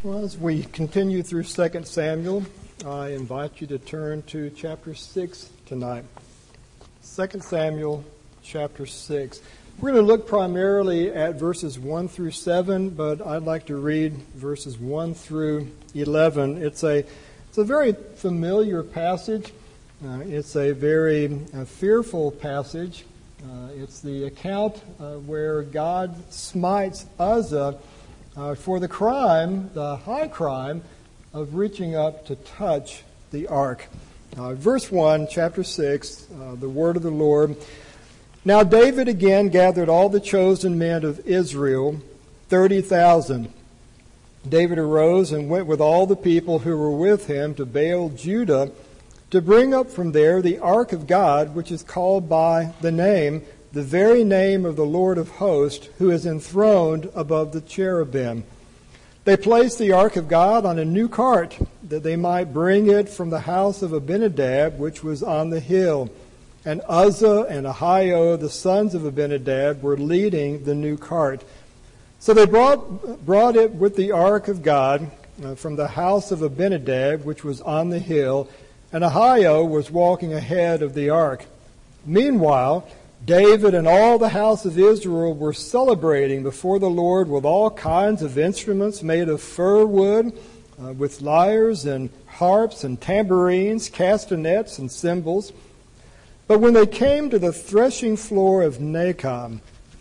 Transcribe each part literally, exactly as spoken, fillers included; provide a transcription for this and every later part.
Well, as we continue through Second Samuel, I invite you to turn to chapter six tonight. Second Samuel chapter six. We're going to look primarily at verses one through seven, but I'd like to read verses one through eleven. It's a, it's a very familiar passage. Uh, it's a very uh, fearful passage. Uh, it's the account uh, where God smites Uzzah Uh, for the crime, the high crime, of reaching up to touch the ark. Uh, verse one, chapter six, uh, the word of the Lord. Now David again gathered all the chosen men of Israel, thirty thousand. David arose and went with all the people who were with him to Baal Judah to bring up from there the ark of God, which is called by the name, the very name of the Lord of hosts, who is enthroned above the cherubim. They placed the ark of God on a new cart, that they might bring it from the house of Abinadab, which was on the hill. And Uzzah and Ahio, the sons of Abinadab, were leading the new cart. So they brought, brought it with the ark of God uh, from the house of Abinadab, which was on the hill, and Ahio was walking ahead of the ark. Meanwhile, David and all the house of Israel were celebrating before the Lord with all kinds of instruments made of fir wood, uh, with lyres and harps and tambourines, castanets and cymbals. But when they came to the threshing floor of Nacon,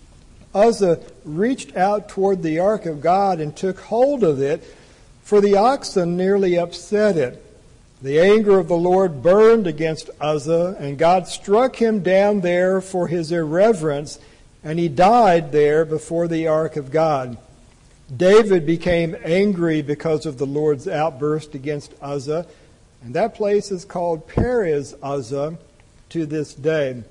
Uzzah reached out toward the ark of God and took hold of it, for the oxen nearly upset it. The anger of the Lord burned against Uzzah, and God struck him down there for his irreverence, and he died there before the ark of God. David became angry because of the Lord's outburst against Uzzah, and that place is called Perez Uzzah to this day.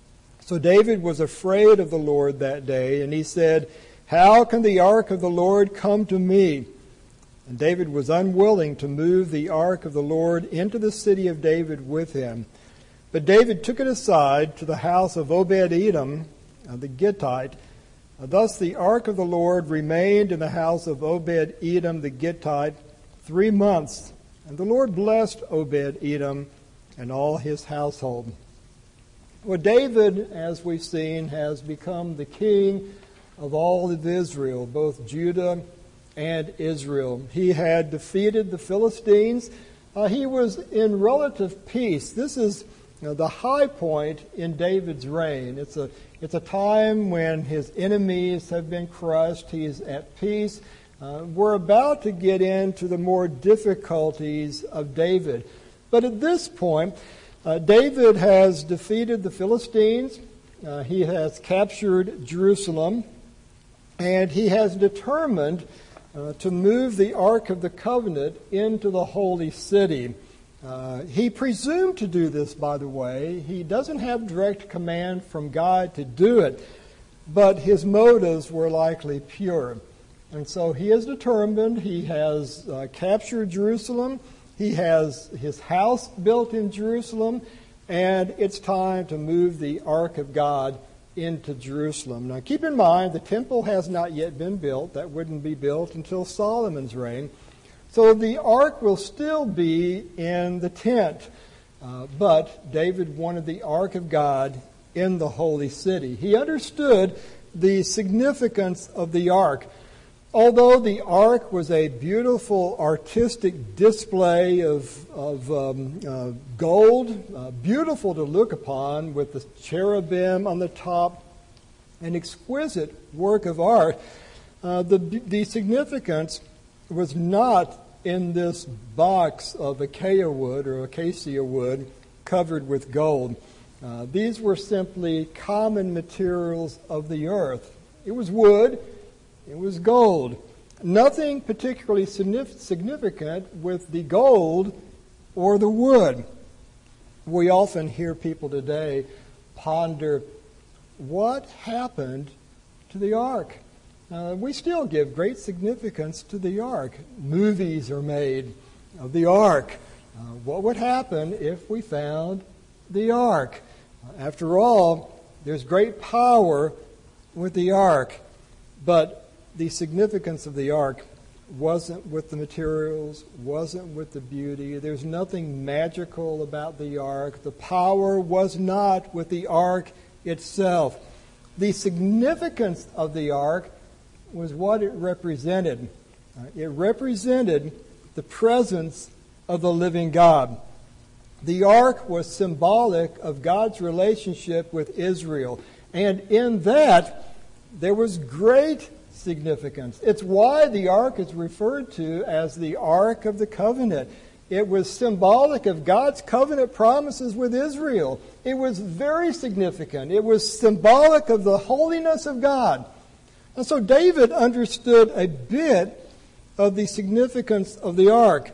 So David was afraid of the Lord that day, and he said, "How can the ark of the Lord come to me?" And David was unwilling to move the ark of the Lord into the city of David with him. But David took it aside to the house of Obed-Edom, the Gittite. Thus the ark of the Lord remained in the house of Obed-Edom the Gittite three months. And the Lord blessed Obed-Edom and all his household. Well, David, as we've seen, has become the king of all of Israel, both Judah and Israel. He had defeated the Philistines. Uh, he was in relative peace. This is you know, the high point in David's reign. It's a it's a time when his enemies have been crushed. He's at peace. Uh, we're about to get into the more difficulties of David. But at this point, uh, David has defeated the Philistines. Uh, he has captured Jerusalem. And he has determined Uh, to move the Ark of the Covenant into the holy city. Uh, he presumed to do this, by the way. He doesn't have direct command from God to do it, but his motives were likely pure. And so he is determined. He has uh, captured Jerusalem. He has his house built in Jerusalem, and it's time to move the Ark of God into Jerusalem. Now keep in mind, the temple has not yet been built. That wouldn't be built until Solomon's reign. So the ark will still be in the tent. Uh, but David wanted the ark of God in the holy city. He understood the significance of the ark. Although the ark was a beautiful artistic display of, of um, uh, gold, uh, beautiful to look upon with the cherubim on the top, an exquisite work of art, uh, the, the significance was not in this box of acacia wood or acacia wood covered with gold. Uh, these were simply common materials of the earth. It was wood. It was gold. Nothing particularly significant with the gold or the wood. We often hear people today ponder, what happened to the ark? Uh, we still give great significance to the ark. Movies are made of the ark. Uh, what would happen if we found the ark? Uh, after all, there's great power with the ark. But the significance of the ark wasn't with the materials, wasn't with the beauty. There's nothing magical about the ark. The power was not with the ark itself. The significance of the ark was what it represented. It represented the presence of the living God. The ark was symbolic of God's relationship with Israel. And in that, there was great significance. It's why the ark is referred to as the Ark of the Covenant. It was symbolic of God's covenant promises with Israel. It was very significant. It was symbolic of the holiness of God. And so David understood a bit of the significance of the ark,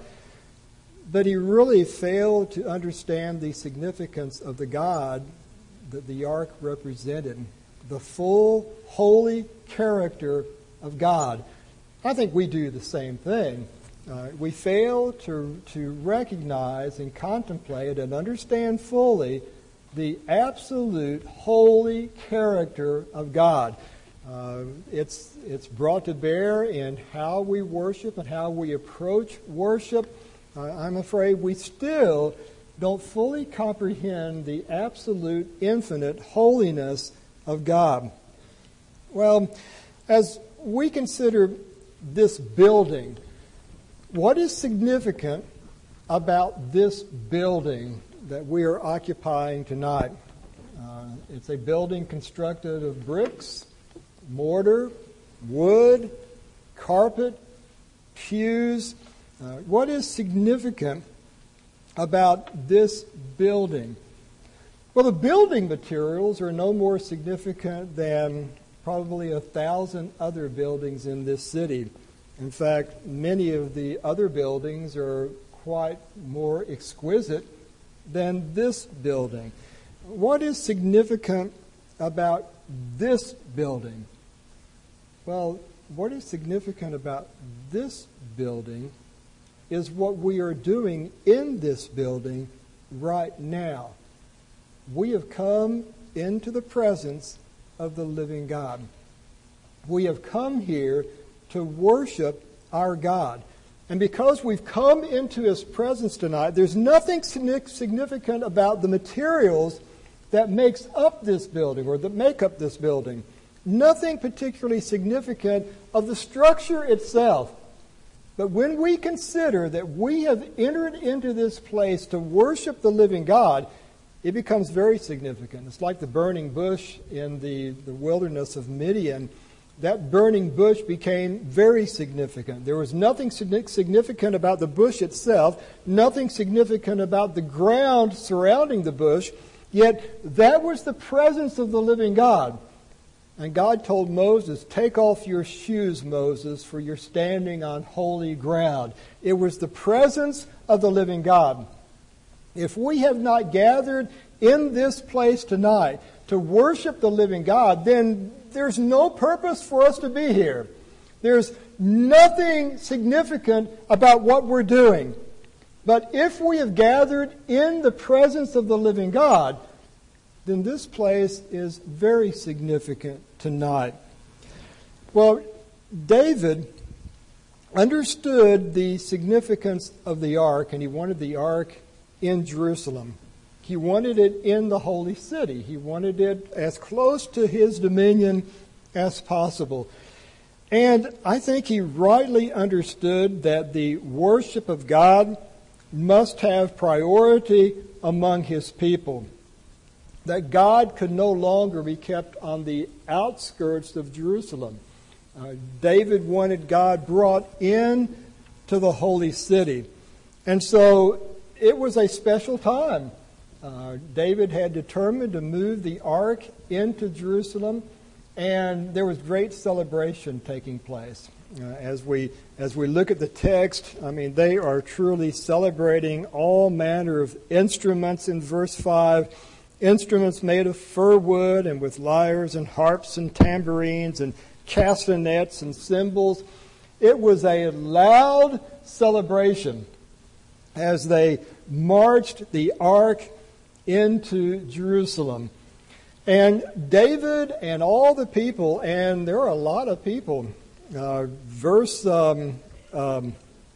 but he really failed to understand the significance of the God that the ark represented, the full, holy character of God. I think we do the same thing. Uh, we fail to, to recognize and contemplate and understand fully the absolute holy character of God. Uh, it's, it's brought to bear in how we worship and how we approach worship. Uh, I'm afraid we still don't fully comprehend the absolute infinite holiness of God. Well, as we consider this building, what is significant about this building that we are occupying tonight? Uh, it's a building constructed of bricks, mortar, wood, carpet, pews. Uh, what is significant about this building? Well, the building materials are no more significant than probably a thousand other buildings in this city. In fact, many of the other buildings are quite more exquisite than this building. What is significant about this building? Well, what is significant about this building is what we are doing in this building right now. We have come into the presence of the living God. We have come here to worship our God. And because we've come into His presence tonight, there's nothing significant about the materials that makes up this building or that make up this building. Nothing particularly significant of the structure itself. But when we consider that we have entered into this place to worship the living God, it becomes very significant. It's like the burning bush in the, the wilderness of Midian. That burning bush became very significant. There was nothing significant about the bush itself, nothing significant about the ground surrounding the bush, yet that was the presence of the living God. And God told Moses, "Take off your shoes, Moses, for you're standing on holy ground." It was the presence of the living God. If we have not gathered in this place tonight to worship the living God, then there's no purpose for us to be here. There's nothing significant about what we're doing. But if we have gathered in the presence of the living God, then this place is very significant tonight. Well, David understood the significance of the ark, and he wanted the ark in Jerusalem. He wanted it in the holy city. He wanted it as close to his dominion as possible. And I think he rightly understood that the worship of God must have priority among his people. That God could no longer be kept on the outskirts of Jerusalem. Uh, David wanted God brought in to the holy city. And so it was a special time. Uh, David had determined to move the ark into Jerusalem, and there was great celebration taking place. Uh, as we as we look at the text, I mean, they are truly celebrating all manner of instruments in verse five. Instruments made of fir wood and with lyres and harps and tambourines and castanets and cymbals. It was a loud celebration as they marched the ark into Jerusalem. And David and all the people, and there are a lot of people, uh, verse um, um,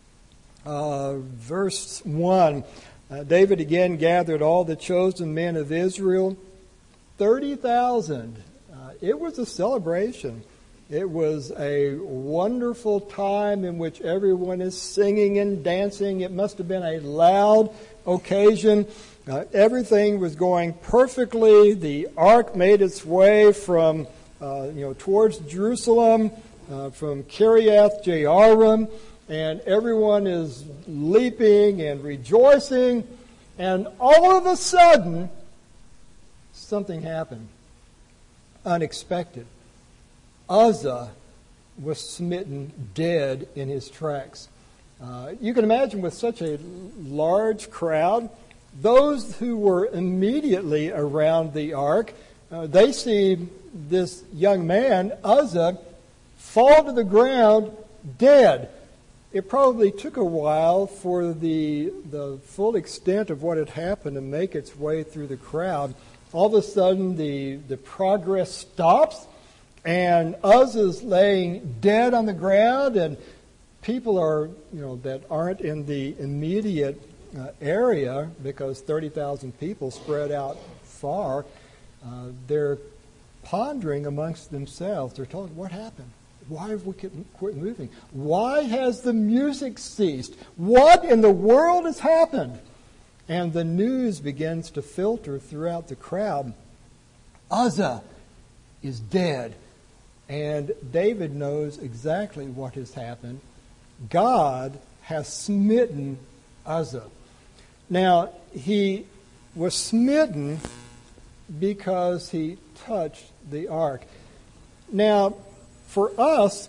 uh, verse one. Uh, David again gathered all the chosen men of Israel, thirty thousand. Uh, it was a celebration. It was a wonderful time in which everyone is singing and dancing. It must have been a loud occasion. Uh, everything was going perfectly. The ark made its way from, uh, you know, towards Jerusalem, uh, from Kiriath Jearim, and everyone is leaping and rejoicing. And all of a sudden, something happened, unexpected. Uzzah was smitten dead in his tracks. Uh, you can imagine with such a large crowd, those who were immediately around the ark, uh, they see this young man, Uzzah, fall to the ground dead. It probably took a while for the the full extent of what had happened to make its way through the crowd. All of a sudden, the, the progress stops, and Uzzah's laying dead on the ground, and people are, you know, that aren't in the immediate uh, area, because thirty thousand people spread out far, uh, they're pondering amongst themselves. They're told, what happened? Why have we quit moving? Why has the music ceased? What in the world has happened? And the news begins to filter throughout the crowd. Uzzah is dead. And David knows exactly what has happened. God has smitten Uzzah. Now, he was smitten because he touched the ark. Now, for us,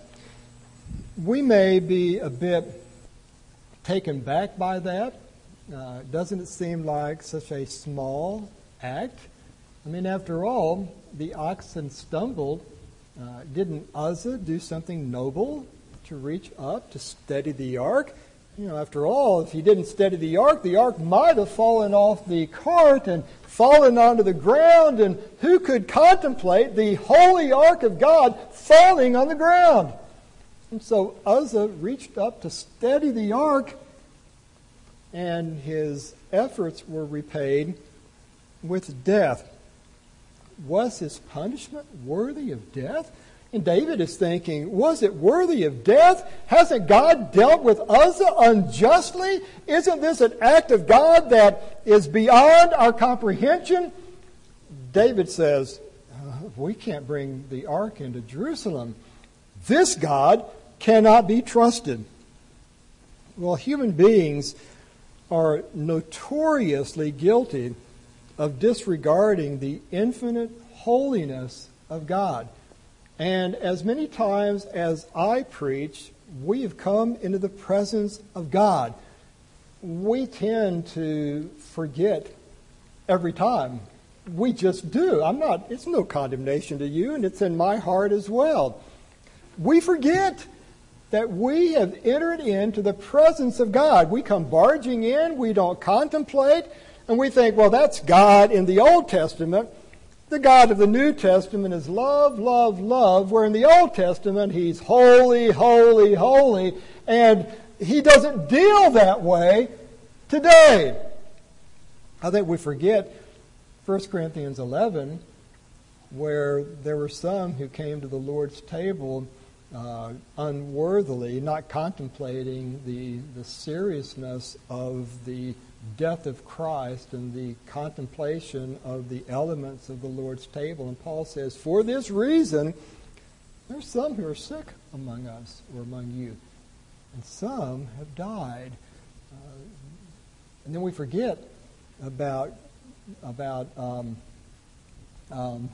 we may be a bit taken back by that. Uh, doesn't it seem like such a small act? I mean, after all, the oxen stumbled. Uh, didn't Uzzah do something noble to reach up to steady the ark? You know, after all, if he didn't steady the ark, the ark might have fallen off the cart and fallen onto the ground, and who could contemplate the holy ark of God falling on the ground? And so Uzzah reached up to steady the ark, and his efforts were repaid with death. Was his punishment worthy of death? And David is thinking, was it worthy of death? Hasn't God dealt with Uzzah unjustly? Isn't this an act of God that is beyond our comprehension? David says, uh, we can't bring the ark into Jerusalem. This God cannot be trusted. Well, human beings are notoriously guilty of disregarding the infinite holiness of God. And as many times as I preach, we have come into the presence of God. We tend to forget every time. We just do. I'm not, it's no condemnation to you, and it's in my heart as well. We forget that we have entered into the presence of God. We come barging in, we don't contemplate, and we think, well, that's God in the Old Testament. The God of the New Testament is love, love, love, where in the Old Testament He's holy, holy, holy, and He doesn't deal that way today. I think we forget First Corinthians eleven, where there were some who came to the Lord's table uh, unworthily, not contemplating the, the seriousness of the death of Christ and the contemplation of the elements of the Lord's table. And Paul says, for this reason, there's some who are sick among us or among you, and some have died. Uh, and then we forget about about um, um,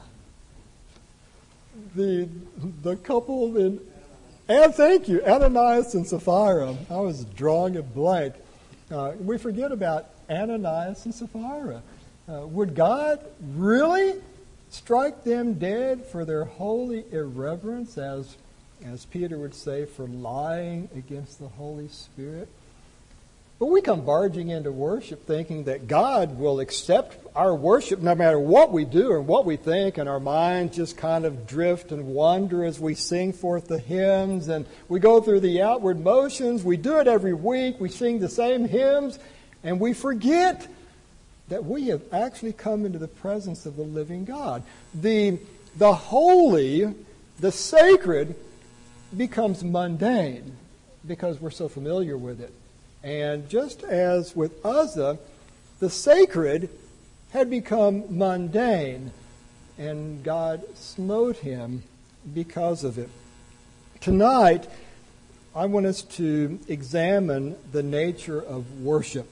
the the couple in, and thank you, Ananias and Sapphira. I was drawing a blank. Uh, we forget about Ananias and Sapphira. Uh, would God really strike them dead for their holy irreverence, as, as Peter would say, for lying against the Holy Spirit? But we come barging into worship thinking that God will accept our worship no matter what we do and what we think, and our minds just kind of drift and wander as we sing forth the hymns, and we go through the outward motions. We do it every week. We sing the same hymns, and we forget that we have actually come into the presence of the living God. The, the holy, the sacred, becomes mundane because we're so familiar with it. And just as with Uzzah, the sacred had become mundane, and God smote him because of it. Tonight, I want us to examine the nature of worship.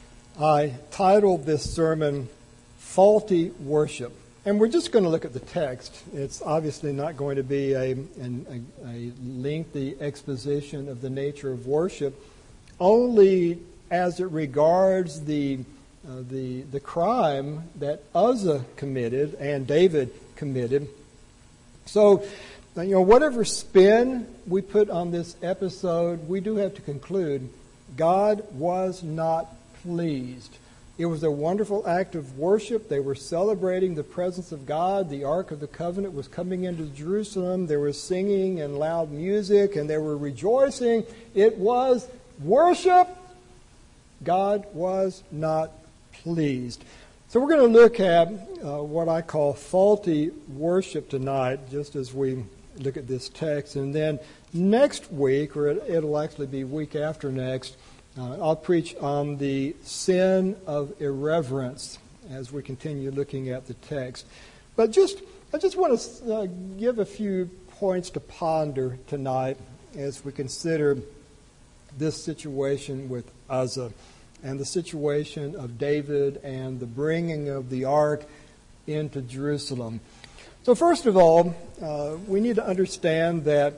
I titled this sermon, Faulty Worship. And we're just going to look at the text. It's obviously not going to be a, a, a lengthy exposition of the nature of worship, only as it regards the, uh, the, the crime that Uzzah committed and David committed. So, you know, whatever spin we put on this episode, we do have to conclude God was not pleased. It was a wonderful act of worship. They were celebrating the presence of God. The Ark of the Covenant was coming into Jerusalem. There was singing and loud music, and they were rejoicing. It was worship. God was not pleased. So we're going to look at uh, what I call faulty worship tonight, just as we look at this text. And then next week, or it, it'll actually be week after next, Uh, I'll preach on the sin of irreverence as we continue looking at the text. But just, I just want to uh, give a few points to ponder tonight as we consider this situation with Uzzah and the situation of David and the bringing of the ark into Jerusalem. So first of all, uh, we need to understand that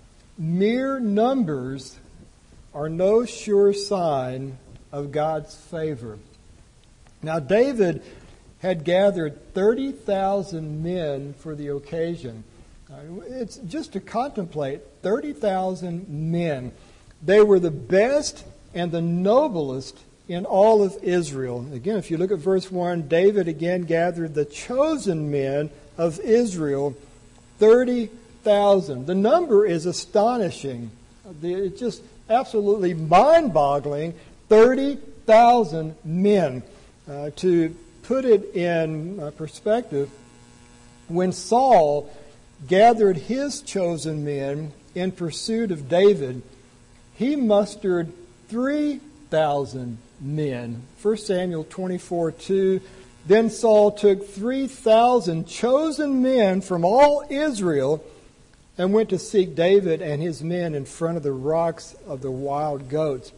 mere numbers are no sure sign of God's favor. Now, David had gathered thirty thousand men for the occasion. It's just to contemplate, thirty thousand men. They were the best and the noblest in all of Israel. Again, if you look at verse one, David again gathered the chosen men of Israel, thirty thousand. The number is astonishing. It's just absolutely mind-boggling, thirty thousand men. Uh, to put it in uh, perspective, when Saul gathered his chosen men in pursuit of David, he mustered three thousand men. First Samuel twenty-four two, then Saul took three thousand chosen men from all Israel and went to seek David and his men in front of the rocks of the wild goats.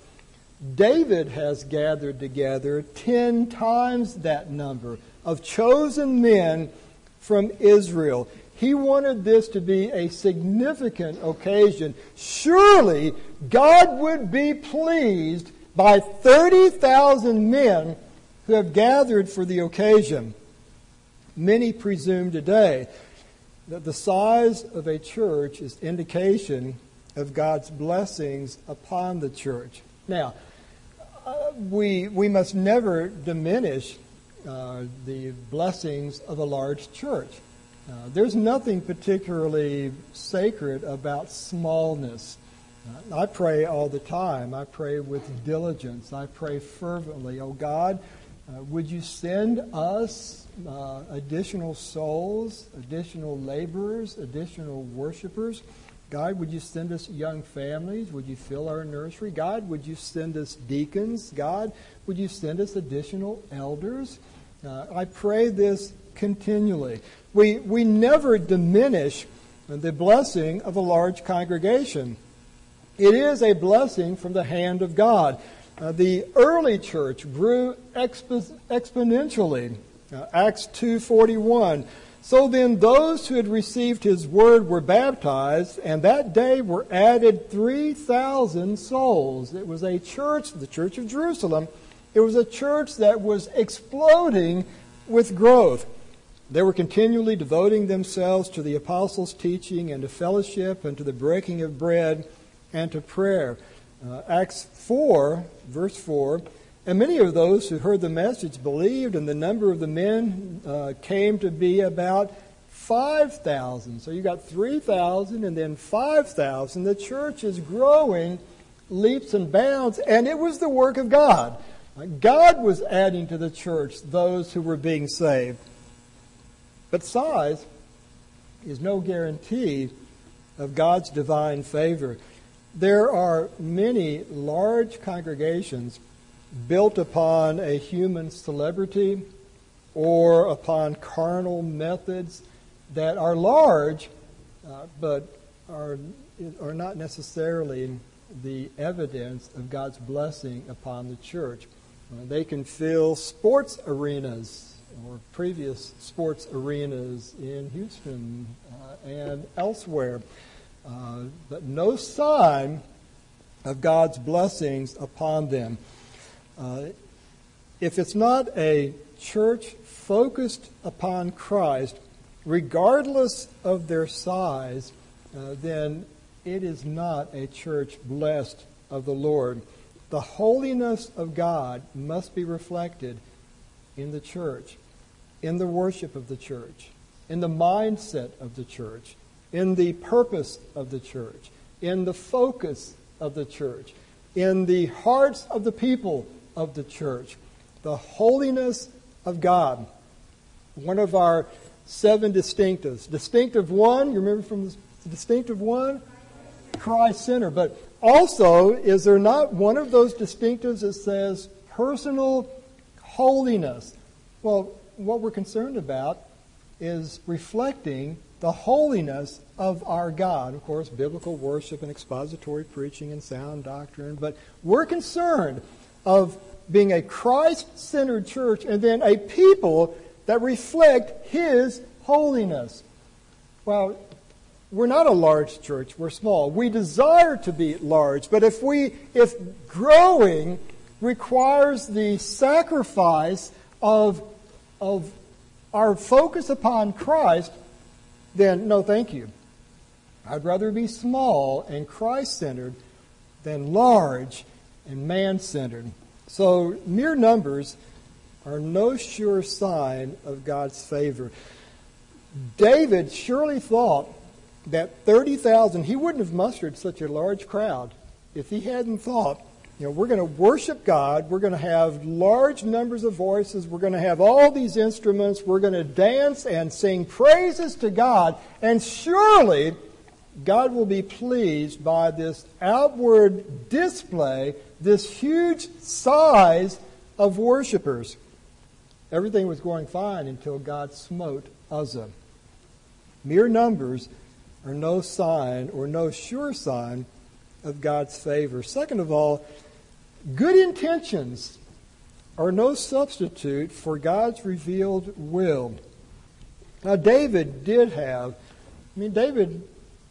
David has gathered together ten times that number of chosen men from Israel. He wanted this to be a significant occasion. Surely God would be pleased by thirty thousand men who have gathered for the occasion. Many presume today that the size of a church is indication of God's blessings upon the church. Now, uh, we we must never diminish uh, the blessings of a large church. Uh, there's nothing particularly sacred about smallness. Uh, I pray all the time. I pray with diligence. I pray fervently. Oh God, uh, would you send us Uh, additional souls, additional laborers, additional worshipers? God, would you send us young families? Would you fill our nursery? God, would you send us deacons? God, would you send us additional elders? Uh, I pray this continually. We, we never diminish the blessing of a large congregation. It is a blessing from the hand of God. Uh, the early church grew expo- exponentially. Uh, Acts two forty-one. So then those who had received his word were baptized, and that day were added three thousand souls. It was a church, the Church of Jerusalem. It was a church that was exploding with growth. They were continually devoting themselves to the apostles' teaching and to fellowship and to the breaking of bread and to prayer. Uh, Acts four, verse four, and many of those who heard the message believed, and the number of the men uh, came to be about five thousand. So you got three thousand and then five thousand. The church is growing leaps and bounds, and it was the work of God. God was adding to the church those who were being saved. But size is no guarantee of God's divine favor. There are many large congregations built upon a human celebrity or upon carnal methods that are large, uh, but are are not necessarily the evidence of God's blessing upon the church. Uh, they can fill sports arenas or previous sports arenas in Houston uh, and elsewhere, uh, but no sign of God's blessings upon them. Uh, if it's not a church focused upon Christ, regardless of their size, uh, then it is not a church blessed of the Lord. The holiness of God must be reflected in the church, in the worship of the church, in the mindset of the church, in the purpose of the church, in the focus of the church, in the hearts of the people of the church. The holiness of God. One of our seven distinctives. Distinctive one, you remember from the distinctive one? Christ-centered. But also, is there not one of those distinctives that says personal holiness? Well, what we're concerned about is reflecting the holiness of our God. Of course, biblical worship and expository preaching and sound doctrine. But we're concerned of being a Christ-centered church and then a people that reflect His holiness. Well, we're not a large church. We're small. We desire to be large. But if we, if growing requires the sacrifice of, of our focus upon Christ, then no thank you. I'd rather be small and Christ-centered than large and man-centered. So mere numbers are no sure sign of God's favor. David surely thought that thirty thousand, he wouldn't have mustered such a large crowd if he hadn't thought, you know, we're going to worship God, we're going to have large numbers of voices, we're going to have all these instruments, we're going to dance and sing praises to God, and surely God will be pleased by this outward display, this huge size of worshipers. Everything was going fine until God smote Uzzah. Mere numbers are no sign or no sure sign of God's favor. Second of all, good intentions are no substitute for God's revealed will. Now, David did have, I mean, David,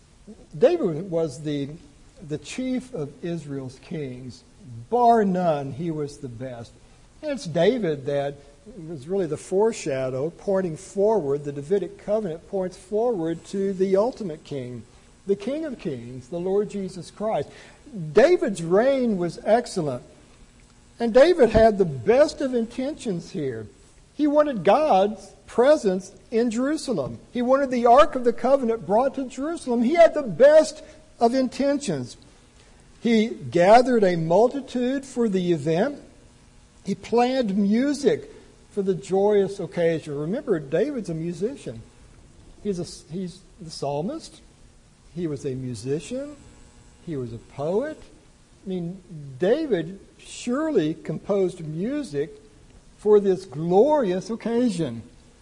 David was the, the chief of Israel's kings. Bar none, he was the best. And it's David that was really the foreshadow pointing forward. The Davidic covenant points forward to the ultimate king, the King of Kings, the Lord Jesus Christ. David's reign was excellent. And David had the best of intentions here. He wanted God's presence in Jerusalem. He wanted the Ark of the Covenant brought to Jerusalem. He had the best of intentions. He gathered a multitude for the event. He planned music for the joyous occasion. Remember, David's a musician. He's a, he's the psalmist. He was a musician. He was a poet. I mean, David surely composed music for this glorious occasion.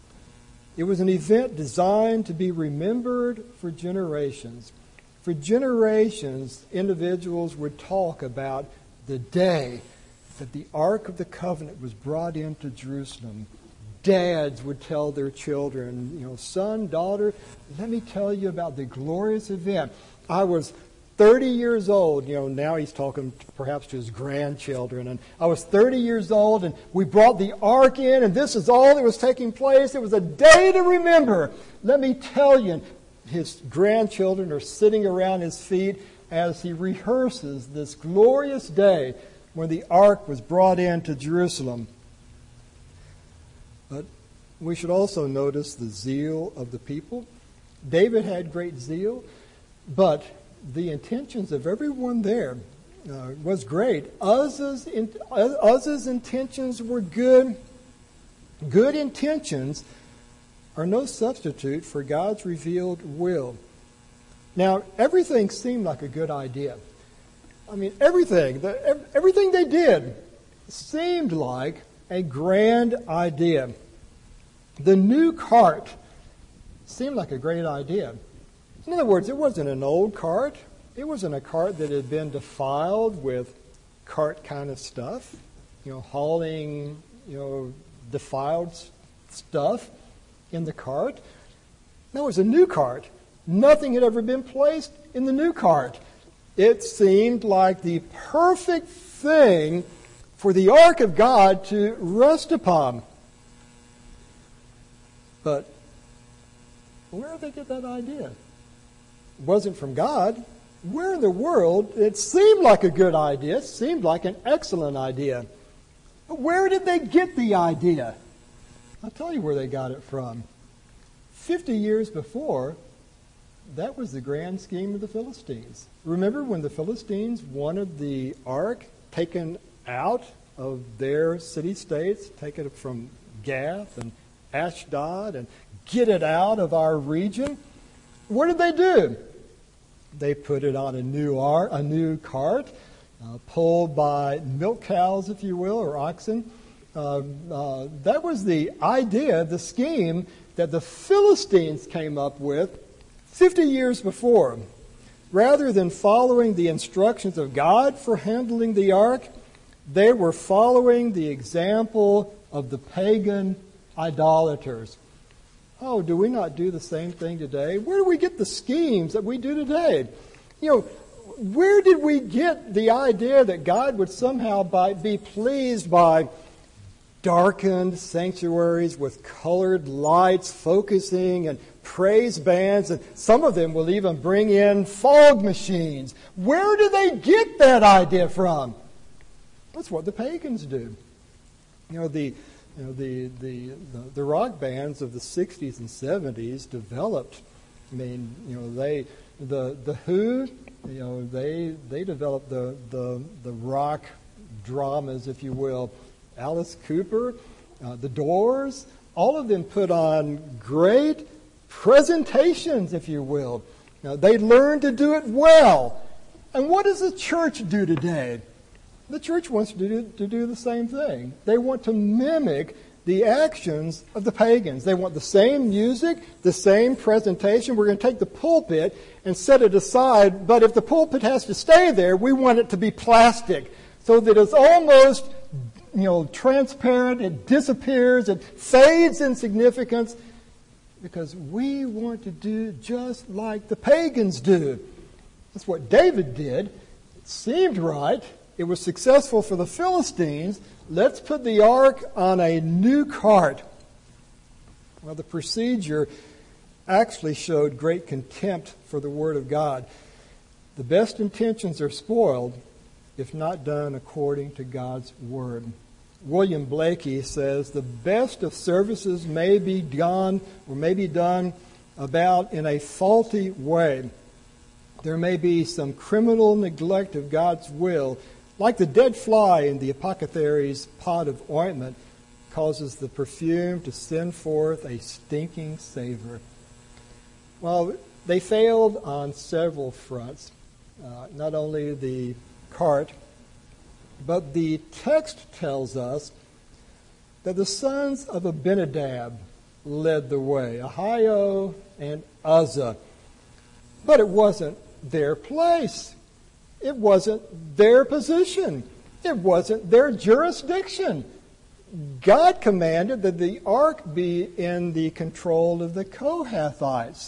It was an event designed to be remembered for generations. For generations, individuals would talk about the day that the Ark of the Covenant was brought into Jerusalem. Dads would tell their children, you know, son, daughter, let me tell you about the glorious event. I was thirty years old. You know, now he's talking perhaps to his grandchildren. And I was thirty years old, and we brought the Ark in, and this is all that was taking place. It was a day to remember. Let me tell you. His grandchildren are sitting around his feet, as he rehearses this glorious day when the ark was brought into Jerusalem. But we should also notice the zeal of the people. David had great zeal, but the intentions of everyone there uh, was great. Uzzah's, in, Uzzah's intentions were good. Good intentions are no substitute for God's revealed will. Now, everything seemed like a good idea. I mean, everything, the, everything they did seemed like a grand idea. The new cart seemed like a great idea. In other words, it wasn't an old cart. It wasn't a cart that had been defiled with cart kind of stuff, you know, hauling, you know, defiled stuff in the cart. No, it was a new cart. Nothing had ever been placed in the new cart. It seemed like the perfect thing for the ark of God to rest upon. But where did they get that idea? It wasn't from God. Where in the world? It seemed like a good idea. It seemed like an excellent idea. But where did they get the idea? I'll tell you where they got it from. Fifty years before, that was the grand scheme of the Philistines. Remember when the Philistines wanted the ark taken out of their city-states, taken from Gath and Ashdod, and get it out of our region? What did they do? They put it on a new ark, a new cart, uh, pulled by milk cows, if you will, or oxen. Uh, uh, that was the idea, the scheme that the Philistines came up with fifty years before. Rather than following the instructions of God for handling the ark, they were following the example of the pagan idolaters. Oh, do we not do the same thing today? Where do we get the schemes that we do today? You know, where did we get the idea that God would somehow by, be pleased by darkened sanctuaries with colored lights focusing and praise bands, and some of them will even bring in fog machines? Where do they get that idea from? That's what the pagans do. You know, the you know the the the, the rock bands of the sixties and seventies developed. I mean, you know, they the the Who, you know, they they developed the the the rock dramas, if you will. Alice Cooper, uh, the Doors, all of them put on great presentations, if you will. Now, they learned to do it well. And what does the church do today? The church wants to do, to do the same thing. They want to mimic the actions of the pagans. They want the same music, the same presentation. We're going to take the pulpit and set it aside, but if the pulpit has to stay there, we want it to be plastic so that it's almost, you know, transparent, it disappears, it fades in significance, because we want to do just like the pagans do. That's what David did. It seemed right. It was successful for the Philistines. Let's put the ark on a new cart. Well, the procedure actually showed great contempt for the Word of God. The best intentions are spoiled if not done according to God's Word. William Blakey says the best of services may be done or may be done about in a faulty way. There may be some criminal neglect of God's will, like the dead fly in the apothecary's pot of ointment causes the perfume to send forth a stinking savor. Well, they failed on several fronts. Uh, not only the cart, but the text tells us that the sons of Abinadab led the way, Ahio and Uzzah. But it wasn't their place. It wasn't their position. It wasn't their jurisdiction. God commanded that the ark be in the control of the Kohathites.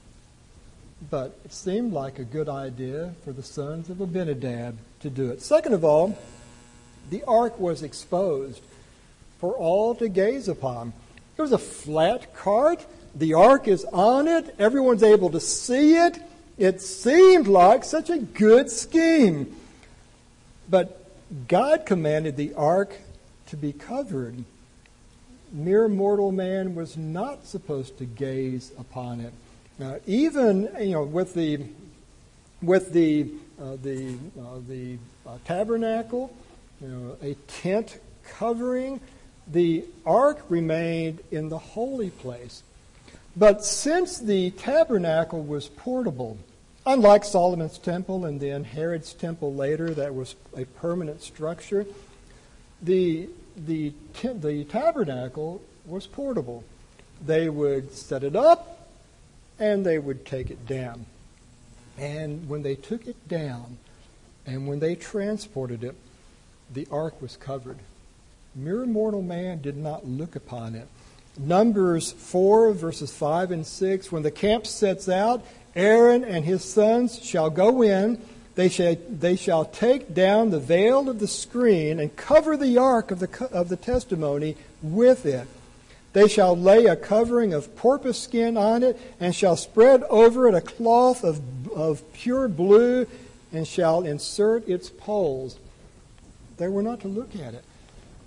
But it seemed like a good idea for the sons of Abinadab to do it. Second of all, the ark was exposed for all to gaze upon. It was a flat cart. The ark is on it. Everyone's able to see it. It seemed like such a good scheme. But God commanded the ark to be covered. Mere mortal man was not supposed to gaze upon it. Now, even you know, with the with the uh, the uh, the uh, tabernacle, you know, a tent covering, the ark remained in the holy place. But since the tabernacle was portable, unlike Solomon's temple and then Herod's temple later, that was a permanent structure, the the the tabernacle was portable. They would set it up and they would take it down. And when they took it down and when they transported it, the ark was covered. Mere mortal man did not look upon it. Numbers four, verses five and six, when the camp sets out, Aaron and his sons shall go in. They shall, they shall take down the veil of the screen and cover the ark of the, of the testimony with it. They shall lay a covering of porpoise skin on it and shall spread over it a cloth of, of pure blue and shall insert its poles. They were not to look at it.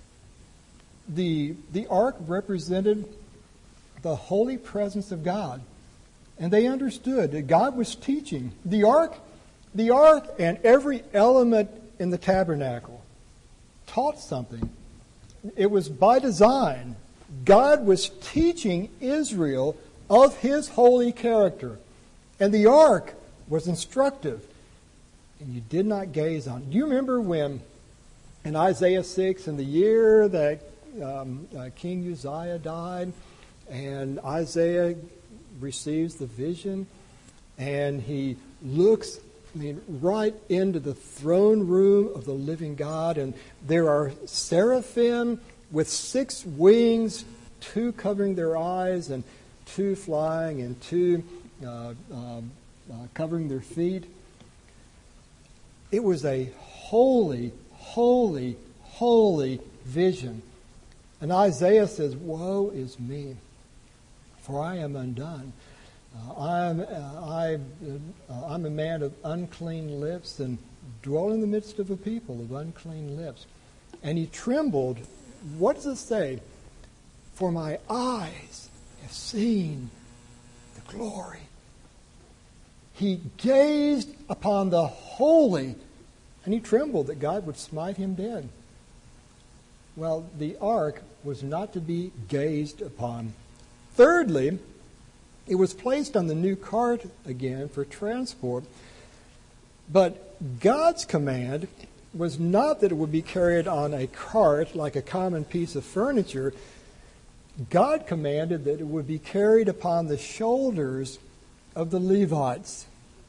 The, the ark represented the holy presence of God. And they understood that God was teaching. The ark, the ark and every element in the tabernacle taught something. It was by design. God was teaching Israel of His holy character. And the ark was instructive. And you did not gaze on it. Do you remember when in Isaiah six, in the year that um, uh, King Uzziah died, and Isaiah receives the vision, and he looks, I mean, right into the throne room of the living God, and there are seraphim with six wings, two covering their eyes, and two flying, and two uh, uh, uh, covering their feet. It was a holy, holy, holy vision. And Isaiah says, "Woe is me, for I am undone. Uh, I'm, uh, I, uh, I'm a man of unclean lips and dwell in the midst of a people of unclean lips." And he trembled. What does it say? "For my eyes have seen the glory." He gazed upon the holy, and he trembled that God would smite him dead. Well, the ark was not to be gazed upon. Thirdly, it was placed on the new cart again for transport. But God's command was not that it would be carried on a cart like a common piece of furniture. God commanded that it would be carried upon the shoulders of the Levites.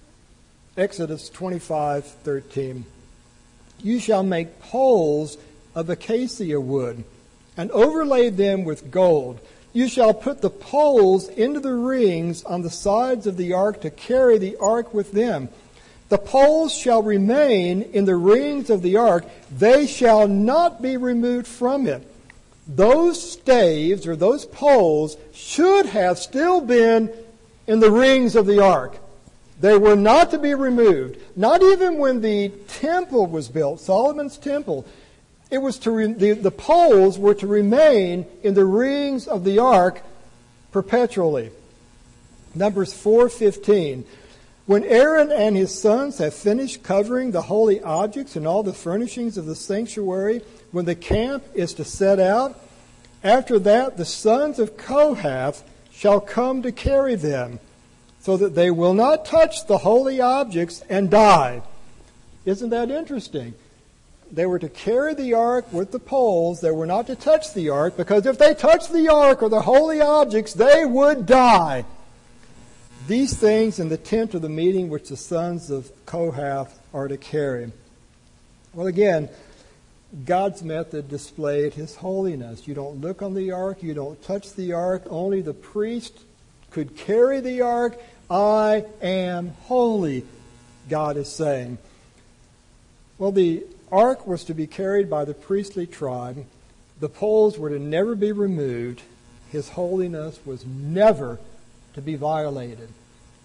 Exodus twenty-five thirteen. "You shall make poles of acacia wood and overlay them with gold. You shall put the poles into the rings on the sides of the ark to carry the ark with them. The poles shall remain in the rings of the ark. They shall not be removed from it." Those staves or those poles should have still been in the rings of the ark. They were not to be removed. Not even when the temple was built, Solomon's temple. It was to re- the, the poles were to remain in the rings of the ark perpetually. Numbers four fifteen. "When Aaron and his sons have finished covering the holy objects and all the furnishings of the sanctuary, when the camp is to set out, after that the sons of Kohath shall come to carry them, so that they will not touch the holy objects and die." Isn't that interesting? They were to carry the ark with the poles. They were not to touch the ark, because if they touched the ark or the holy objects, they would die. These things in the tent of the meeting which the sons of Kohath are to carry. Well, again, God's method displayed His holiness. You don't look on the ark. You don't touch the ark. Only the priest could carry the ark. "I am holy," God is saying. Well, the ark was to be carried by the priestly tribe. The poles were to never be removed. His holiness was never to be violated.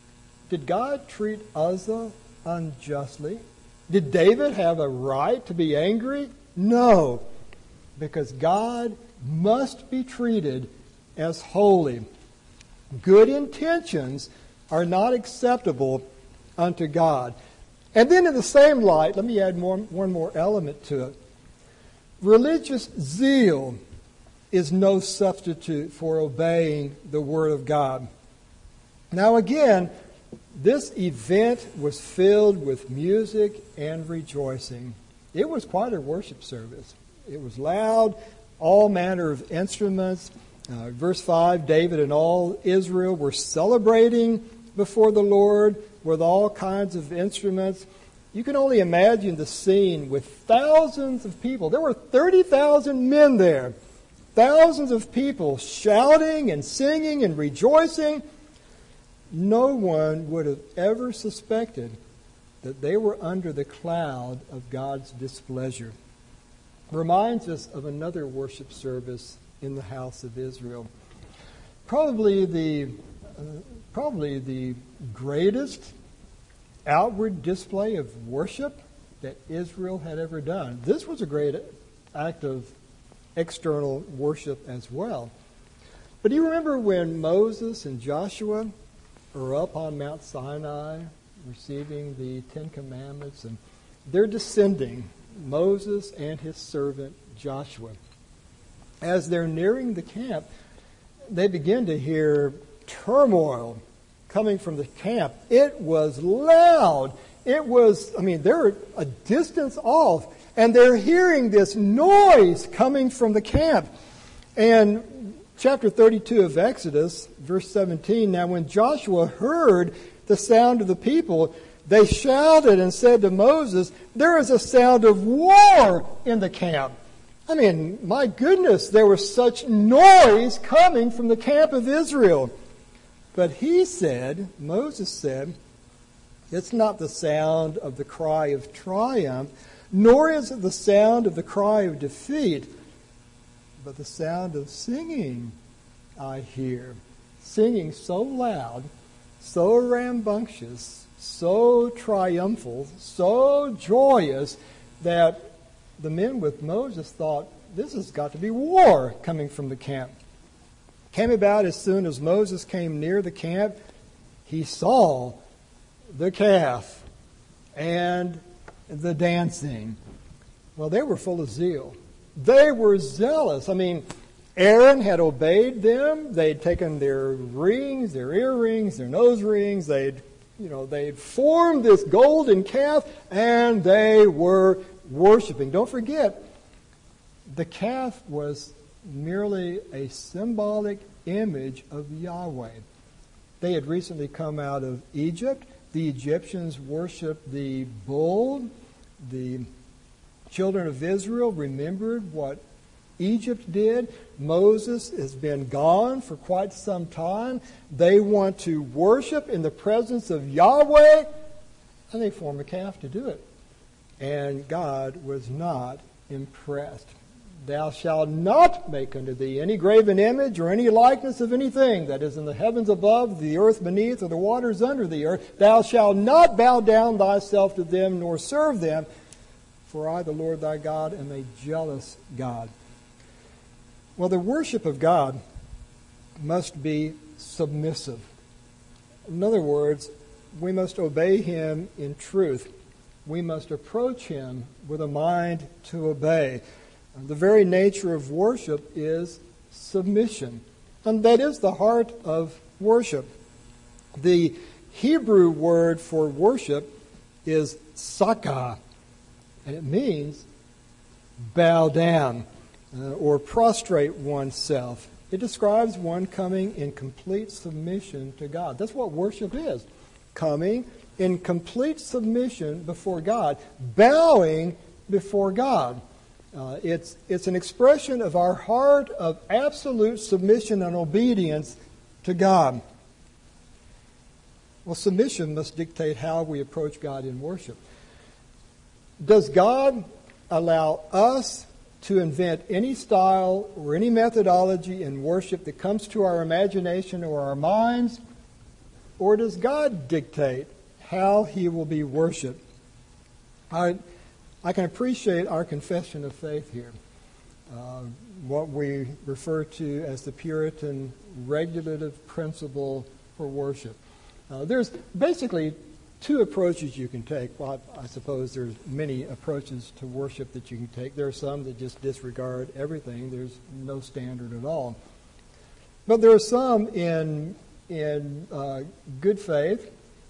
Did God treat Uzzah unjustly? Did David have a right to be angry? No, because God must be treated as holy. Good intentions are not acceptable unto God. And then in the same light, let me add more, one more element to it. Religious zeal is no substitute for obeying the Word of God. Now again, this event was filled with music and rejoicing. It was quite a worship service. It was loud, all manner of instruments. Uh, verse five, David and all Israel were celebrating before the Lord with all kinds of instruments. You can only imagine the scene with thousands of people. There were thirty thousand men there. Thousands of people shouting and singing and rejoicing. No one would have ever suspected that they were under the cloud of God's displeasure. Reminds us of another worship service in the house of Israel. Probably the uh, probably the greatest outward display of worship that Israel had ever done. This was a great act of external worship as well. But do you remember when Moses and Joshua are up on Mount Sinai receiving the Ten Commandments, and they're descending, Moses and his servant Joshua. As they're nearing the camp, they begin to hear turmoil coming from the camp. It was loud. It was, I mean, they're a distance off, and they're hearing this noise coming from the camp. And chapter thirty-two of Exodus, verse seventeen, now when Joshua heard the sound of the people, they shouted and said to Moses, there is a sound of war in the camp. I mean, my goodness, there was such noise coming from the camp of Israel. But he said, Moses said, it's not the sound of the cry of triumph, nor is it the sound of the cry of defeat, but the sound of singing I hear. Singing so loud, so rambunctious, so triumphal, so joyous, that the men with Moses thought, this has got to be war coming from the camp. Came about as soon as Moses came near the camp, he saw the calf and the dancing. Well, they were full of zeal. They were zealous. I mean, Aaron had obeyed them. They'd taken their rings, their earrings, their nose rings. They'd, you know, they'd formed this golden calf, and they were worshiping. Don't forget, the calf was merely a symbolic image of Yahweh. They had recently come out of Egypt. The Egyptians worshiped the bull. The children of Israel remembered what Egypt did. Moses has been gone for quite some time. They want to worship in the presence of Yahweh, and they form a calf to do it. And God was not impressed. Thou shalt not make unto thee any graven image or any likeness of anything that is in the heavens above, the earth beneath, or the waters under the earth. Thou shalt not bow down thyself to them, nor serve them. For I, the Lord thy God, am a jealous God. Well, the worship of God must be submissive. In other words, we must obey Him in truth. We must approach Him with a mind to obey. The very nature of worship is submission. And that is the heart of worship. The Hebrew word for worship is sakah, and it means bow down uh, or prostrate oneself. It describes one coming in complete submission to God. That's what worship is. Coming in complete submission before God, bowing before God. Uh, it's, it's an expression of our heart of absolute submission and obedience to God. Well, submission must dictate how we approach God in worship. Does God allow us to invent any style or any methodology in worship that comes to our imagination or our minds? or does God dictate how he will be worshiped? I, I can appreciate our confession of faith here, uh, what we refer to as the Puritan regulative principle for worship. Uh, there's basically two approaches you can take. Well, I suppose there's many approaches to worship that you can take. There are some that just disregard everything. There's no standard at all. But there are some in in uh, good faith.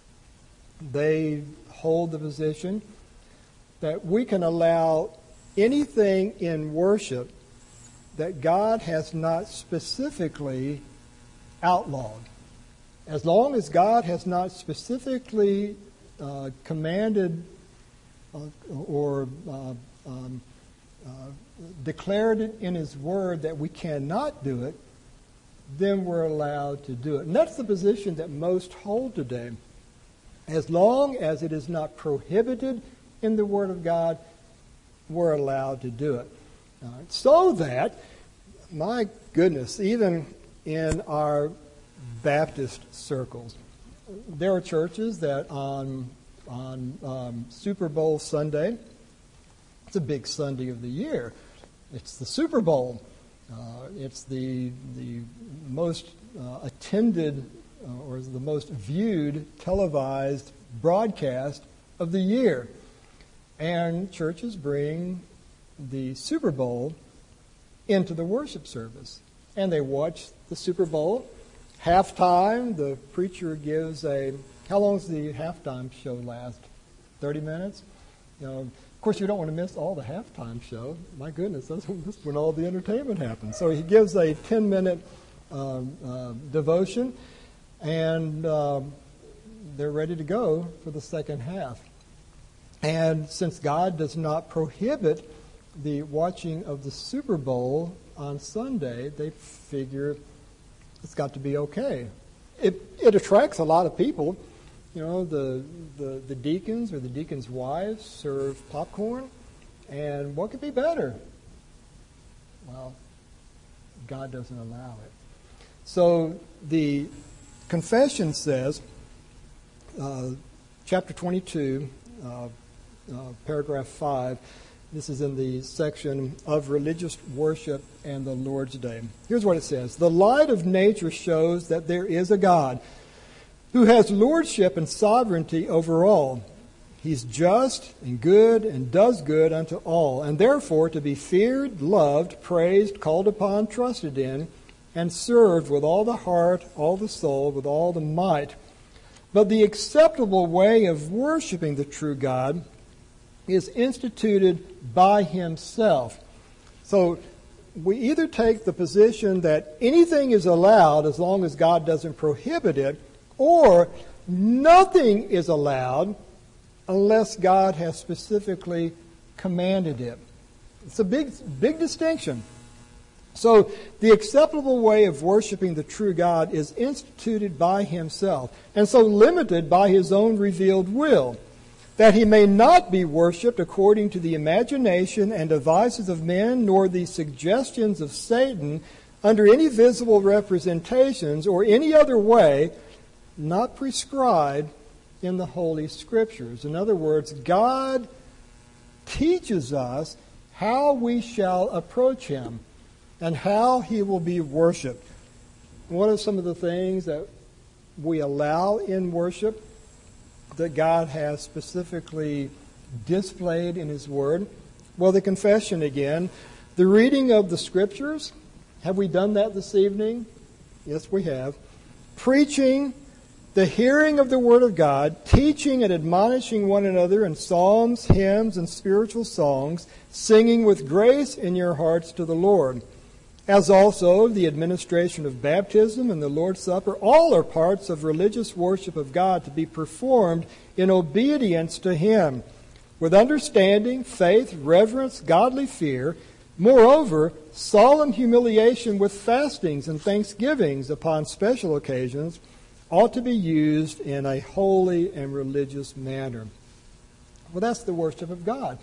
They hold the position that we can allow anything in worship that God has not specifically outlawed. As long as God has not specifically uh, commanded uh, or uh, um, uh, declared it in His Word that we cannot do it, then we're allowed to do it. And that's the position that most hold today. As long as it is not prohibited in the Word of God, we're allowed to do it. Uh, so that, my goodness, even in our Baptist circles, there are churches that on on um, Super Bowl Sunday, it's a big Sunday of the year. It's the Super Bowl. Uh, it's the the most uh, attended uh, or the most viewed televised broadcast of the year. And churches bring the Super Bowl into the worship service. And they watch the Super Bowl. Halftime, the preacher gives a, how long does the halftime show last? thirty minutes? You know, of course, you don't want to miss all the halftime show. My goodness, that's when all the entertainment happens. So he gives a ten-minute um, uh, devotion, and uh, they're ready to go for the second half. And since God does not prohibit the watching of the Super Bowl on Sunday, they figure it's got to be okay. It it attracts a lot of people. You know, the, the, the deacons or the deacons' wives serve popcorn, and what could be better? Well, God doesn't allow it. So the confession says, uh, chapter twenty-two, uh, uh, paragraph five, this is in the section of religious worship and the Lord's Day. Here's what it says. The light of nature shows that there is a God who has lordship and sovereignty over all. He's just and good and does good unto all, and therefore to be feared, loved, praised, called upon, trusted in, and served with all the heart, all the soul, with all the might. But the acceptable way of worshiping the true God is instituted by Himself. So we either take the position that anything is allowed as long as God doesn't prohibit it, or nothing is allowed unless God has specifically commanded it. It's a big, big distinction. So the acceptable way of worshiping the true God is instituted by Himself, and so limited by His own revealed will, that He may not be worshipped according to the imagination and devices of men, nor the suggestions of Satan under any visible representations or any other way not prescribed in the Holy Scriptures. In other words, God teaches us how we shall approach Him and how He will be worshipped. What are some of the things that we allow in worship that God has specifically displayed in His Word? Well, the confession again. The reading of the Scriptures. Have we done that this evening? Yes, we have. Preaching, the hearing of the Word of God, teaching and admonishing one another in psalms, hymns, and spiritual songs, singing with grace in your hearts to the Lord. As also the administration of baptism and the Lord's Supper, all are parts of religious worship of God to be performed in obedience to Him, with understanding, faith, reverence, godly fear, moreover, solemn humiliation with fastings and thanksgivings upon special occasions, ought to be used in a holy and religious manner. Well, that's the worship of God.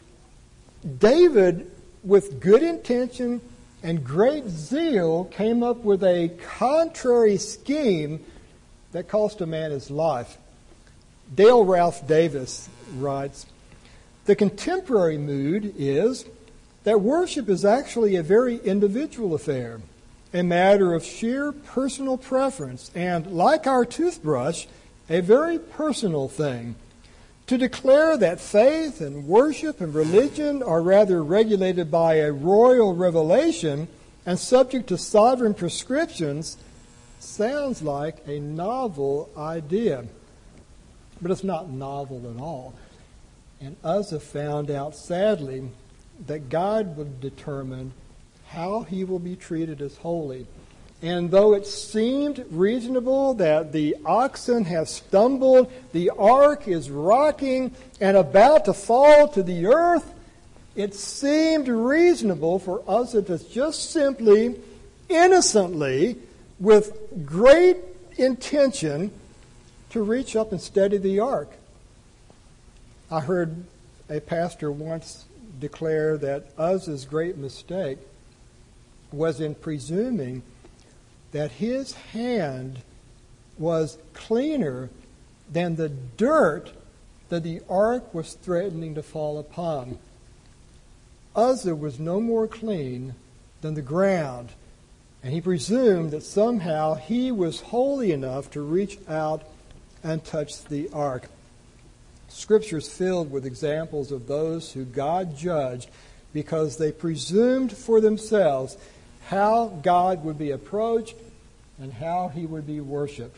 David, with good intention and great zeal, came up with a contrary scheme that cost a man his life. Dale Ralph Davis writes, "The contemporary mood is that worship is actually a very individual affair, a matter of sheer personal preference, and, like our toothbrush, a very personal thing. To declare that faith and worship and religion are rather regulated by a royal revelation and subject to sovereign prescriptions sounds like a novel idea." But it's not novel at all. And Uzzah found out, sadly, that God would determine how he will be treated as holy. And though it seemed reasonable that the oxen have stumbled, the ark is rocking and about to fall to the earth, it seemed reasonable for Uzzah to just simply, innocently, with great intention, to reach up and steady the ark. I heard a pastor once declare that Uzzah's great mistake was in presuming that his hand was cleaner than the dirt that the ark was threatening to fall upon. Uzzah was no more clean than the ground, and he presumed that somehow he was holy enough to reach out and touch the ark. Scripture is filled with examples of those who God judged because they presumed for themselves how God would be approached and how he would be worshipped.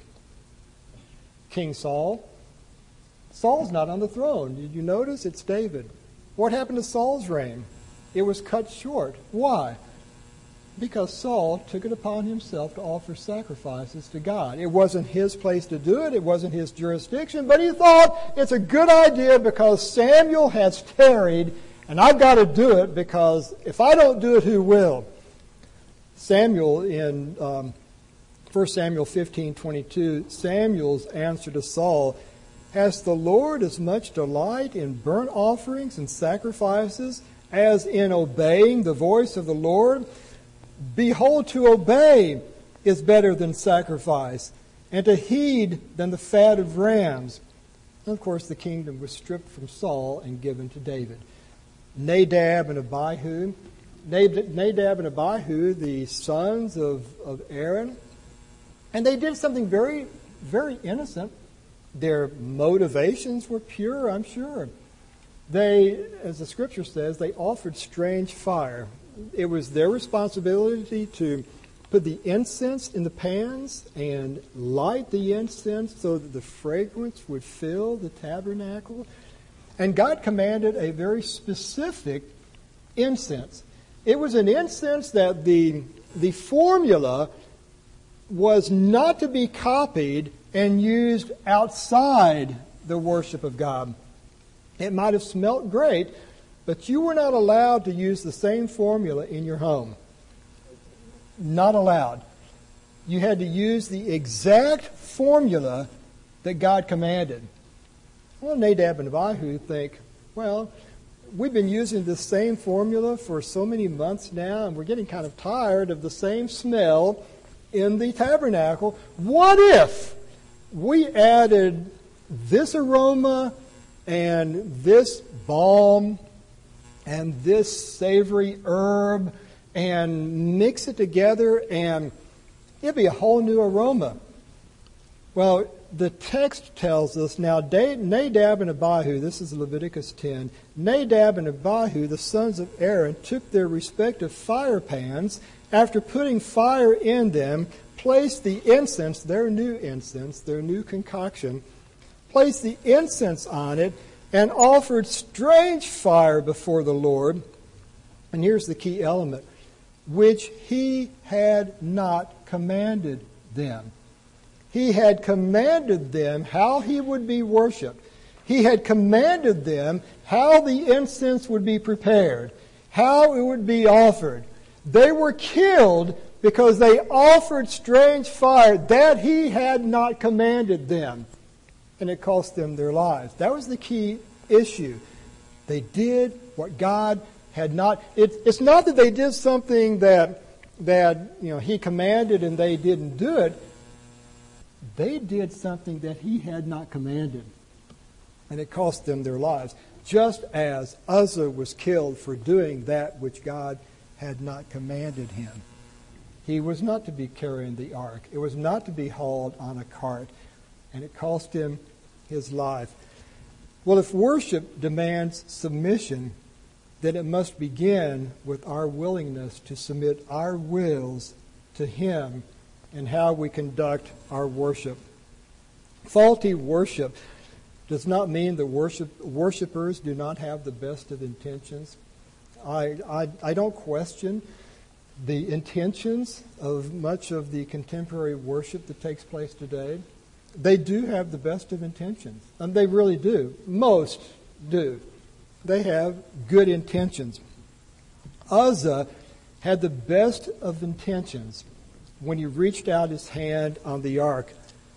King Saul. Saul's not on the throne. Did you notice? It's David. What happened to Saul's reign? It was cut short. Why? Because Saul took it upon himself to offer sacrifices to God. It wasn't his place to do it. It wasn't his jurisdiction. But he thought it's a good idea because Samuel has tarried, and I've got to do it because if I don't do it, who will? Samuel in um, First Samuel fifteen twenty-two, Samuel's answer to Saul, "Has the Lord as much delight in burnt offerings and sacrifices as in obeying the voice of the Lord? Behold, to obey is better than sacrifice, and to heed than the fat of rams." And of course, the kingdom was stripped from Saul and given to David. Nadab and Abihu. Nadab and Abihu, the sons of, of Aaron. And they did something very, very innocent. Their motivations were pure, I'm sure. They, as the scripture says, they offered strange fire. It was their responsibility to put the incense in the pans and light the incense so that the fragrance would fill the tabernacle. And God commanded a very specific incense. It was an incense that the, the formula was not to be copied and used outside the worship of God. It might have smelt great, but you were not allowed to use the same formula in your home. Not allowed. You had to use the exact formula that God commanded. Well, Nadab and Abihu think, well, we've been using the same formula for so many months now, and we're getting kind of tired of the same smell in the tabernacle. What if we added this aroma and this balm and this savory herb and mix it together, and it'd be a whole new aroma? Well, the text tells us, now Nadab and Abihu, this is Leviticus ten, Nadab and Abihu, the sons of Aaron, took their respective fire pans, after putting fire in them, placed the incense, their new incense, their new concoction, placed the incense on it, and offered strange fire before the Lord. And here's the key element, which he had not commanded them. He had commanded them how he would be worshipped. He had commanded them how the incense would be prepared, how it would be offered. They were killed because they offered strange fire that he had not commanded them. And it cost them their lives. That was the key issue. They did what God had not. It, it's not that they did something that, that you know, he commanded and they didn't do it. they did something that he had not commanded, and it cost them their lives, just as Uzzah was killed for doing that which God had not commanded him. He was not to be carrying the ark. It was not to be hauled on a cart, and it cost him his life. Well, if worship demands submission, then it must begin with our willingness to submit our wills to him and how we conduct our worship. Faulty worship does not mean that worship, worshipers do not have the best of intentions. I, I, I don't question the intentions of much of the contemporary worship that takes place today. They do have the best of intentions, and they really do. Most do. They have good intentions. Uzzah had the best of intentions when he reached out his hand on the ark.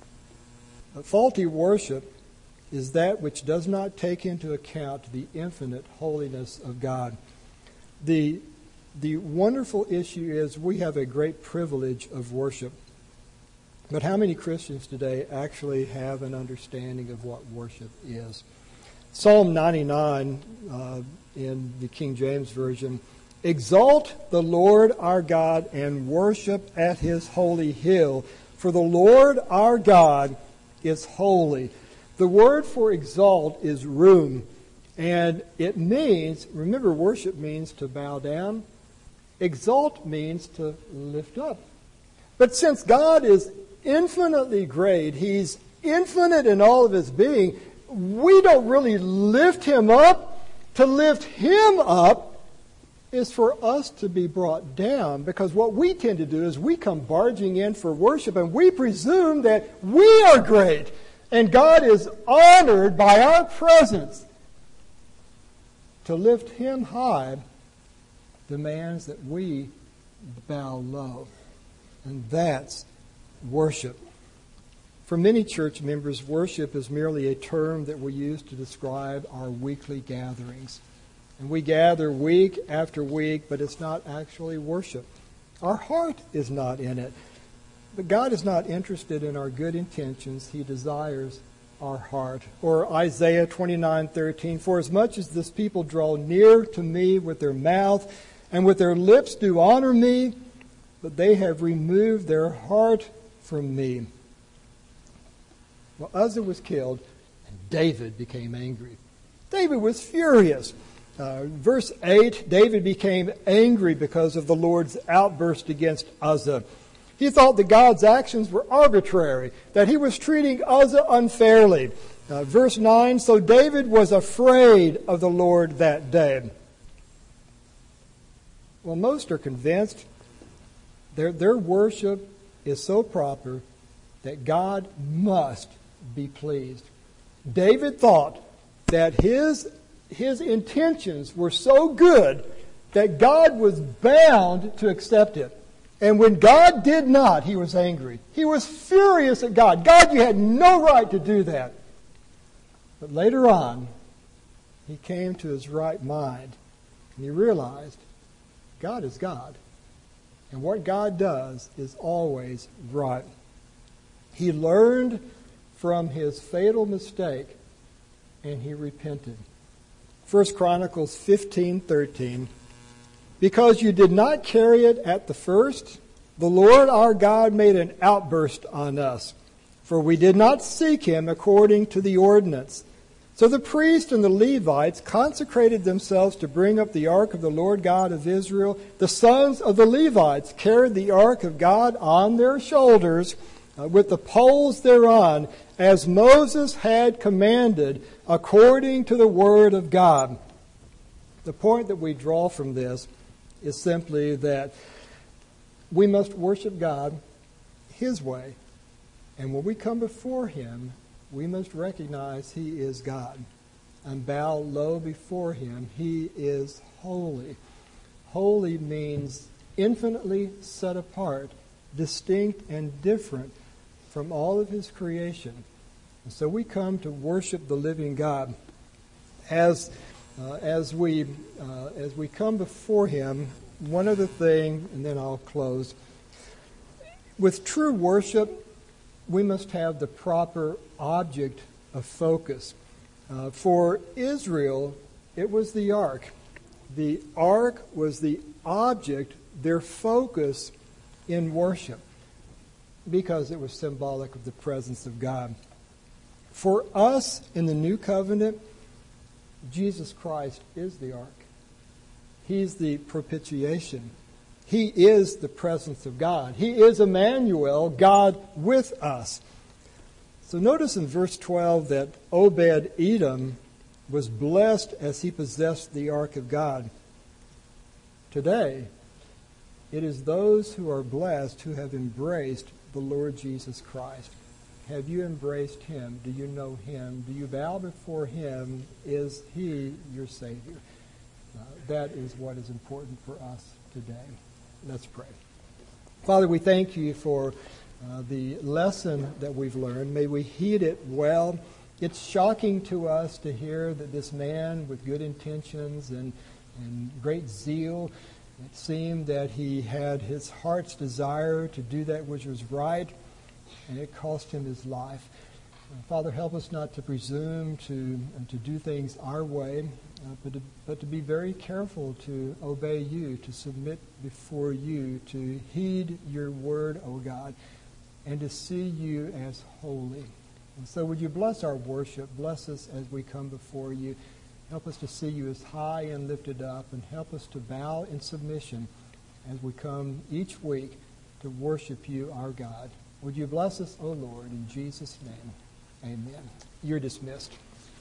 Faulty worship is that which does not take into account the infinite holiness of God. The, the wonderful issue is we have a great privilege of worship. But how many Christians today actually have an understanding of what worship is? Psalm ninety-nine uh, in the King James Version, "Exalt the Lord our God and worship at his holy hill, for the Lord our God is holy." The word for exalt is room, and it means, remember, worship means to bow down. Exalt means to lift up. But since God is infinitely great, he's infinite in all of his being, we don't really lift him up. To lift him up is for us to be brought down, because what we tend to do is we come barging in for worship and we presume that we are great and God is honored by our presence. To lift him high demands that we bow low, and that's worship. For many church members, worship is merely a term that we use to describe our weekly gatherings. And we gather week after week, but it's not actually worship. Our heart is not in it. But God is not interested in our good intentions. He desires our heart. Or Isaiah twenty-nine thirteen, "For as much as this people draw near to me with their mouth, and with their lips do honor me, but they have removed their heart from me." Well, Uzzah was killed, and David became angry. David was furious. Uh, verse eight, David became angry because of the Lord's outburst against Uzzah. He thought that God's actions were arbitrary, that he was treating Uzzah unfairly. Uh, verse nine, "So David was afraid of the Lord that day." Well, most are convinced their, their worship is so proper that God must be pleased. David thought that his, his intentions were so good that God was bound to accept it. And when God did not, he was angry. He was furious at God. God, you had no right to do that. But later on, he came to his right mind, and he realized God is God. And what God does is always right. He learned from his fatal mistake, and he repented. First Chronicles fifteen thirteen, "Because you did not carry it at the first, the Lord our God made an outburst on us, for we did not seek him according to the ordinance. So the priests and the Levites consecrated themselves to bring up the ark of the Lord God of Israel. The sons of the Levites carried the ark of God on their shoulders, uh, with the poles thereon, as Moses had commanded, according to the word of God." The point that we draw from this is simply that we must worship God his way. And when we come before him, we must recognize he is God and bow low before him. He is holy. Holy means infinitely set apart, distinct and different from all of his creation. And so we come to worship the living God. As uh, as we uh, as we come before him, one other thing, and then I'll close. With true worship, we must have the proper object of focus. Uh, for Israel, it was the ark. The ark was the object, their focus in worship, because it was symbolic of the presence of God. For us in the new covenant, Jesus Christ is the ark. He's the propitiation. He is the presence of God. He is Emmanuel, God with us. So notice in verse twelve that Obed-Edom was blessed as he possessed the ark of God. Today, it is those who are blessed who have embraced the Lord Jesus Christ. Have you embraced Him? Do you know Him? Do you bow before Him? Is He your Savior? Uh, that is what is important for us today. Let's pray. Father, we thank you for uh, the lesson that we've learned. May we heed it well. It's shocking to us to hear that this man with good intentions and, and great zeal, it seemed that he had his heart's desire to do that which was right, and it cost him his life. Uh, Father, help us not to presume to uh, to do things our way, uh, but, to, but to be very careful to obey you, to submit before you, to heed your word, O God, and to see you as holy. And so would you bless our worship, bless us as we come before you. Help us to see you as high and lifted up, and help us to bow in submission as we come each week to worship you, our God. Would you bless us, O Lord, in Jesus' name. Amen. You're dismissed.